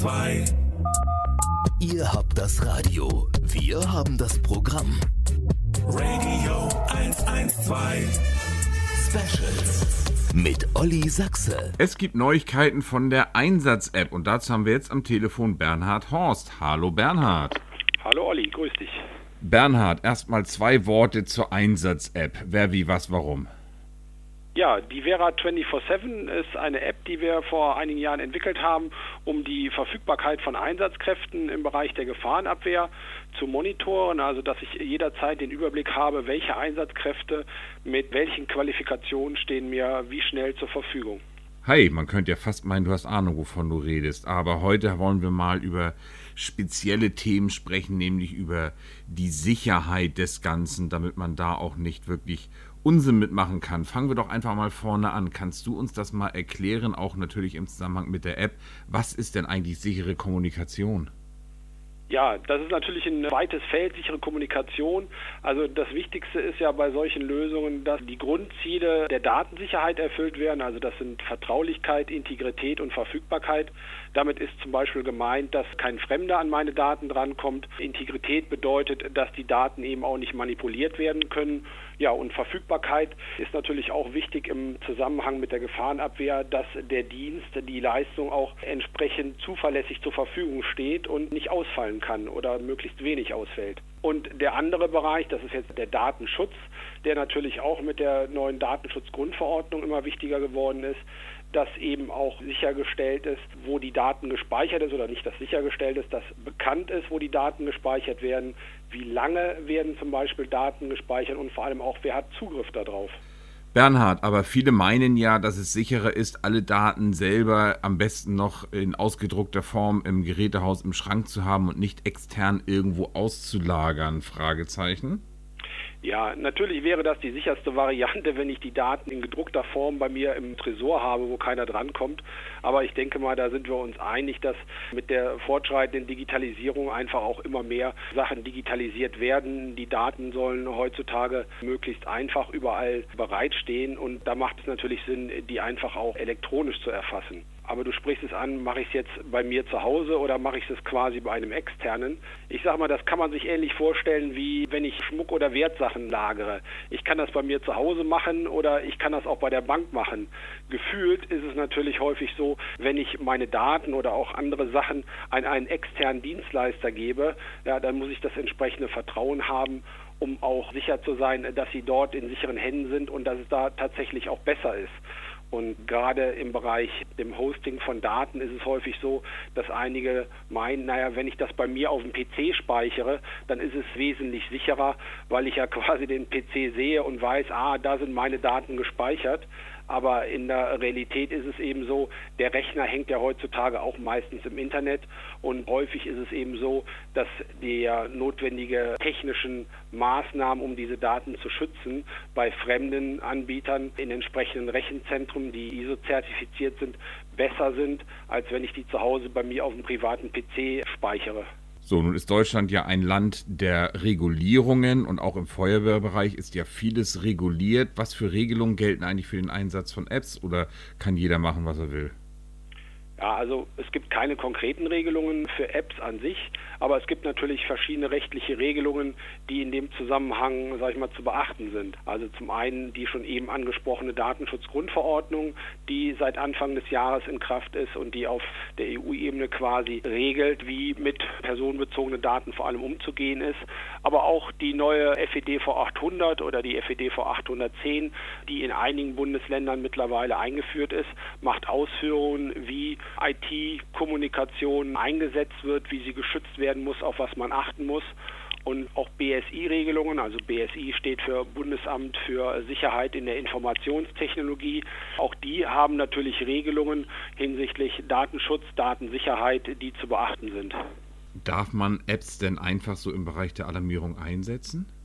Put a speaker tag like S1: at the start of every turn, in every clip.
S1: 112.
S2: Ihr habt das Radio, wir haben das Programm.
S1: Radio 112.
S2: Specials mit Olli Sachse.
S3: Es gibt Neuigkeiten von der Einsatz-App und dazu haben wir jetzt am Telefon Bernhard Horst. Hallo Bernhard.
S4: Hallo Olli, grüß dich.
S3: Bernhard, erstmal 2 Worte zur Einsatz-App. Wer, wie, was, warum?
S4: Ja, die Vera 24/7 ist eine App, die wir vor einigen Jahren entwickelt haben, um die Verfügbarkeit von Einsatzkräften im Bereich der Gefahrenabwehr zu monitoren, also dass ich jederzeit den Überblick habe, welche Einsatzkräfte mit welchen Qualifikationen stehen mir wie schnell zur Verfügung.
S3: Hi, man könnte ja fast meinen, du hast Ahnung, wovon du redest, aber heute wollen wir mal über spezielle Themen sprechen, nämlich über die Sicherheit des Ganzen, damit man da auch nicht wirklich Unsinn mitmachen kann. Fangen wir doch einfach mal vorne an. Kannst du uns das mal erklären, auch natürlich im Zusammenhang mit der App? Was ist denn eigentlich sichere Kommunikation?
S4: Ja, das ist natürlich ein weites Feld, sichere Kommunikation. Also das Wichtigste ist ja bei solchen Lösungen, dass die Grundziele der Datensicherheit erfüllt werden. Also das sind Vertraulichkeit, Integrität und Verfügbarkeit. Damit ist zum Beispiel gemeint, dass kein Fremder an meine Daten drankommt. Integrität bedeutet, dass die Daten eben auch nicht manipuliert werden können. Ja, und Verfügbarkeit ist natürlich auch wichtig im Zusammenhang mit der Gefahrenabwehr, dass der Dienst, die Leistung auch entsprechend zuverlässig zur Verfügung steht und nicht ausfallen kann oder möglichst wenig ausfällt. Und der andere Bereich, das ist jetzt der Datenschutz, der natürlich auch mit der neuen Datenschutzgrundverordnung immer wichtiger geworden ist, dass eben auch sichergestellt ist, wo die Daten gespeichert ist oder nicht, dass sichergestellt ist, dass bekannt ist, wo die Daten gespeichert werden, wie lange werden zum Beispiel Daten gespeichert und vor allem auch, wer hat Zugriff darauf.
S3: Bernhard, aber viele meinen ja, dass es sicherer ist, alle Daten selber am besten noch in ausgedruckter Form im Gerätehaus im Schrank zu haben und nicht extern irgendwo auszulagern, Fragezeichen.
S4: Ja, natürlich wäre das die sicherste Variante, wenn ich die Daten in gedruckter Form bei mir im Tresor habe, wo keiner drankommt. Aber ich denke mal, da sind wir uns einig, dass mit der fortschreitenden Digitalisierung einfach auch immer mehr Sachen digitalisiert werden. Die Daten sollen heutzutage möglichst einfach überall bereitstehen und da macht es natürlich Sinn, die einfach auch elektronisch zu erfassen. Aber du sprichst es an, mache ich es jetzt bei mir zu Hause oder mache ich es quasi bei einem Externen? Ich sage mal, das kann man sich ähnlich vorstellen, wie wenn ich Schmuck oder Wertsachen lagere. Ich kann das bei mir zu Hause machen oder ich kann das auch bei der Bank machen. Gefühlt ist es natürlich häufig so, wenn ich meine Daten oder auch andere Sachen an einen externen Dienstleister gebe, ja, dann muss ich das entsprechende Vertrauen haben, um auch sicher zu sein, dass sie dort in sicheren Händen sind und dass es da tatsächlich auch besser ist. Und gerade im Bereich dem Hosting von Daten ist es häufig so, dass einige meinen, naja, wenn ich das bei mir auf dem PC speichere, dann ist es wesentlich sicherer, weil ich ja quasi den PC sehe und weiß, da sind meine Daten gespeichert. Aber in der Realität ist es eben so, der Rechner hängt ja heutzutage auch meistens im Internet und häufig ist es eben so, dass die notwendige technischen Maßnahmen, um diese Daten zu schützen, bei fremden Anbietern in entsprechenden Rechenzentren, die ISO-zertifiziert sind, besser sind, als wenn ich die zu Hause bei mir auf dem privaten PC speichere.
S3: So, nun ist Deutschland ja ein Land der Regulierungen und auch im Feuerwehrbereich ist ja vieles reguliert. Was für Regelungen gelten eigentlich für den Einsatz von Apps oder kann jeder machen, was er will?
S4: Ja, also es gibt keine konkreten Regelungen für Apps an sich, aber es gibt natürlich verschiedene rechtliche Regelungen, die in dem Zusammenhang, sage ich mal, zu beachten sind. Also zum einen die schon eben angesprochene Datenschutzgrundverordnung, die seit Anfang des Jahres in Kraft ist und die auf der EU-Ebene quasi regelt, wie mit personenbezogenen Daten vor allem umzugehen ist. Aber auch die neue FEDV 800 oder die FEDV 810, die in einigen Bundesländern mittlerweile eingeführt ist, macht Ausführungen, wie IT-Kommunikation eingesetzt wird, wie sie geschützt werden muss, auf was man achten muss. Und auch BSI-Regelungen, also BSI steht für Bundesamt für Sicherheit in der Informationstechnologie. Auch die haben natürlich Regelungen hinsichtlich Datenschutz, Datensicherheit, die zu beachten sind.
S3: Darf man Apps denn einfach so im Bereich der Alarmierung einsetzen?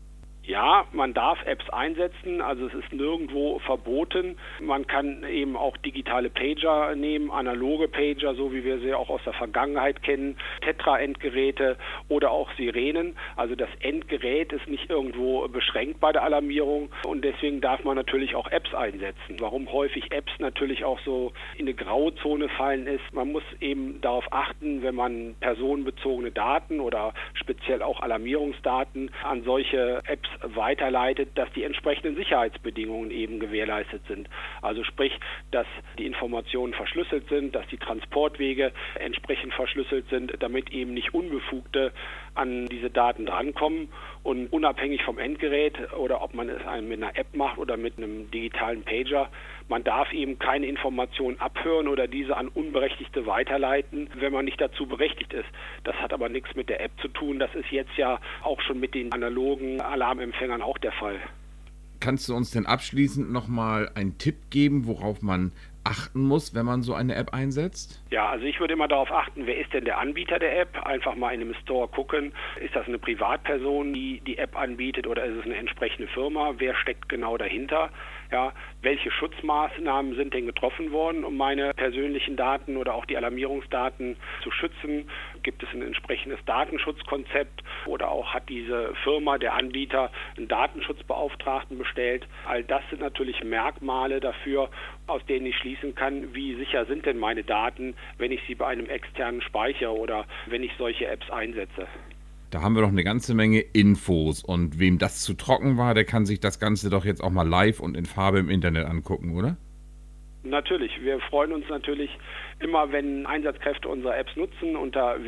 S4: Ja, man darf Apps einsetzen, also es ist nirgendwo verboten. Man kann eben auch digitale Pager nehmen, analoge Pager, so wie wir sie auch aus der Vergangenheit kennen, Tetra-Endgeräte oder auch Sirenen. Also das Endgerät ist nicht irgendwo beschränkt bei der Alarmierung und deswegen darf man natürlich auch Apps einsetzen. Warum häufig Apps natürlich auch so in eine Grauzone fallen ist, man muss eben darauf achten, wenn man personenbezogene Daten oder speziell auch Alarmierungsdaten an solche Apps weiterleitet, dass die entsprechenden Sicherheitsbedingungen eben gewährleistet sind. Also sprich, dass die Informationen verschlüsselt sind, dass die Transportwege entsprechend verschlüsselt sind, damit eben nicht Unbefugte an diese Daten drankommen. Und unabhängig vom Endgerät oder ob man es mit einer App macht oder mit einem digitalen Pager, man darf eben keine Informationen abhören oder diese an Unberechtigte weiterleiten, wenn man nicht dazu berechtigt ist. Das hat aber nichts mit der App zu tun. Das ist jetzt ja auch schon mit den analogen Alarmempfängern auch der Fall.
S3: Kannst du uns denn abschließend nochmal einen Tipp geben, worauf man achten muss, wenn man so eine App einsetzt?
S4: Ja, also ich würde immer darauf achten, wer ist denn der Anbieter der App? Einfach mal in einem Store gucken, ist das eine Privatperson, die die App anbietet oder ist es eine entsprechende Firma? Wer steckt genau dahinter? Ja, welche Schutzmaßnahmen sind denn getroffen worden, um meine persönlichen Daten oder auch die Alarmierungsdaten zu schützen? Gibt es ein entsprechendes Datenschutzkonzept oder auch hat diese Firma, der Anbieter, einen Datenschutzbeauftragten bestellt? All das sind natürlich Merkmale dafür, aus denen ich schließen kann, wie sicher sind denn meine Daten, wenn ich sie bei einem externen speichere oder wenn ich solche Apps einsetze.
S3: Da haben wir doch eine ganze Menge Infos und wem das zu trocken war, der kann sich das Ganze doch jetzt auch mal live und in Farbe im Internet angucken, oder?
S4: Natürlich, wir freuen uns natürlich immer, wenn Einsatzkräfte unsere Apps nutzen. Unter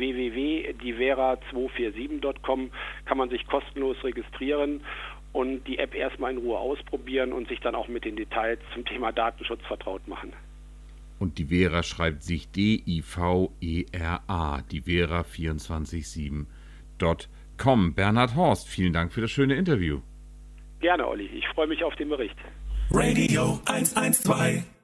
S4: www.divera247.com kann man sich kostenlos registrieren und die App erstmal in Ruhe ausprobieren und sich dann auch mit den Details zum Thema Datenschutz vertraut machen.
S3: Und Divera schreibt sich D-I-V-E-R-A, divera247.com. Bernhard Horst, vielen Dank für das schöne Interview.
S4: Gerne, Olli. Ich freue mich auf den Bericht.
S1: Radio 112.